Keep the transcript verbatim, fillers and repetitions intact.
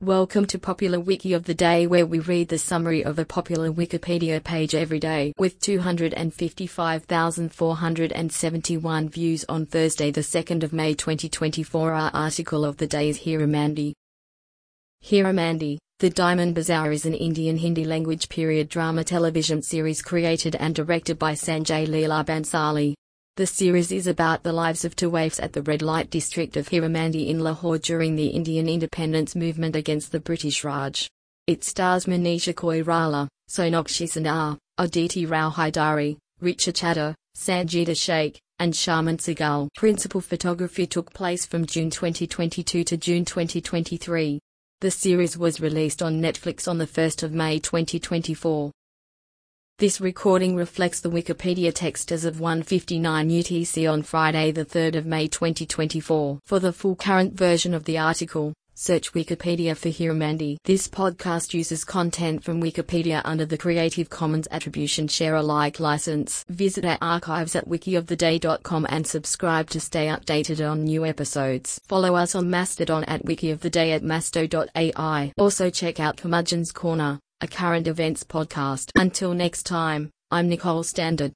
Welcome to Popular Wiki of the Day, where we read the summary of a popular Wikipedia page every day. With two hundred fifty-five thousand four hundred seventy-one views on Thursday the second of May twenty twenty-four, our article of the day is Hero Mandi. Hero Mandi, The Diamond Bazaar is an Indian Hindi language period drama television series created and directed by Sanjay Leela Bhansali. The series is about the lives of two waifs at the red light district of Hero Mandi in Lahore during the Indian independence movement against the British Raj. It stars Manisha Koirala, Sonakshi Sinha, Aditi Rao Hydari, Richa Chadha, Sanjita Sheikh, and Sharman Sehgal. Principal photography took place from June twenty twenty-two to June twenty twenty-three. The series was released on Netflix on the first of May twenty twenty-four. This recording reflects the Wikipedia text as of one fifty-nine U T C on Friday the third of May twenty twenty-four. For the full current version of the article, search Wikipedia for Hero Mandi. This podcast uses content from Wikipedia under the Creative Commons Attribution Share Alike license. Visit our archives at wiki of the day dot com and subscribe to stay updated on new episodes. Follow us on Mastodon at wikioftheday at masto dot A I. Also check out Curmudgeon's Corner, a current events podcast. Until next time, I'm Nicole Standard.